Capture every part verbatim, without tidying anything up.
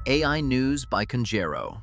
A I News by Conjero.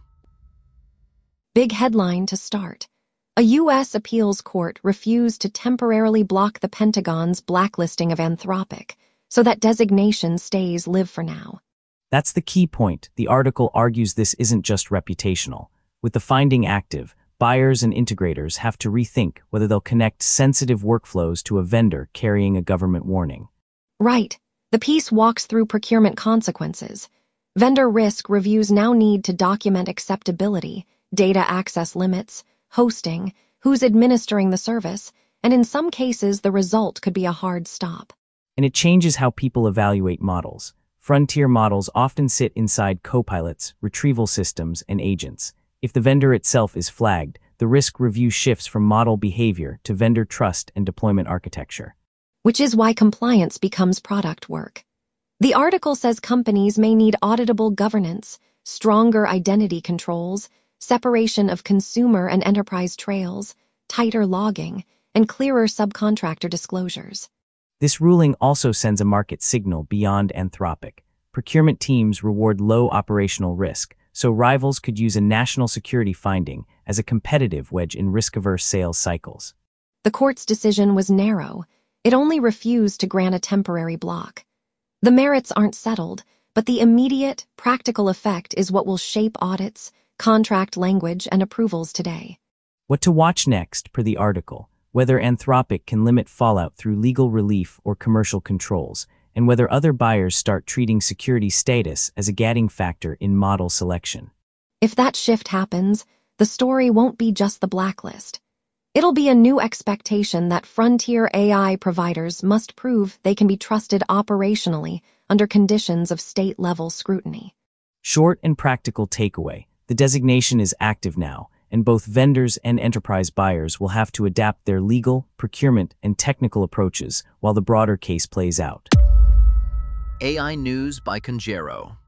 Big headline to start. A U S appeals court refused to temporarily block the Pentagon's blacklisting of Anthropic, so that designation stays live for now. That's the key point. The article argues this isn't just reputational. With the finding active, buyers and integrators have to rethink whether they'll connect sensitive workflows to a vendor carrying a government warning. Right. The piece walks through procurement consequences. Vendor risk reviews now need to document acceptability, data access limits, hosting, who's administering the service, and in some cases the result could be a hard stop. And it changes how people evaluate models. Frontier models often sit inside copilots, retrieval systems, and agents. If the vendor itself is flagged, the risk review shifts from model behavior to vendor trust and deployment architecture. Which is why compliance becomes product work. The article says companies may need auditable governance, stronger identity controls, separation of consumer and enterprise trails, tighter logging, and clearer subcontractor disclosures. This ruling also sends a market signal beyond Anthropic. Procurement teams reward low operational risk, so rivals could use a national security finding as a competitive wedge in risk-averse sales cycles. The court's decision was narrow. It only refused to grant a temporary block. The merits aren't settled, but the immediate, practical effect is what will shape audits, contract language, and approvals today. What to watch next, per the article, whether Anthropic can limit fallout through legal relief or commercial controls, and whether other buyers start treating security status as a gating factor in model selection. If that shift happens, the story won't be just the blacklist. It'll be a new expectation that frontier A I providers must prove they can be trusted operationally under conditions of state-level scrutiny. Short and practical takeaway: the designation is active now, and both vendors and enterprise buyers will have to adapt their legal, procurement, and technical approaches while the broader case plays out. A I News by Conjero.